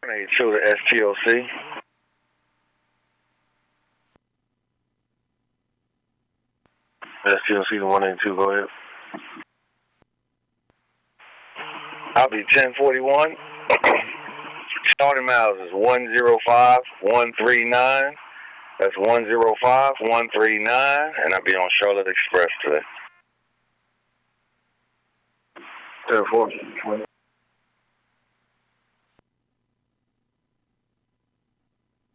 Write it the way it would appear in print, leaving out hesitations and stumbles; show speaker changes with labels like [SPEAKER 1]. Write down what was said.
[SPEAKER 1] 182 to STOC. STOC to 182, go ahead. I'll be 1041. Starting miles is 105,139. That's 105,139, and I'll be on Charlotte Express today. 10-4.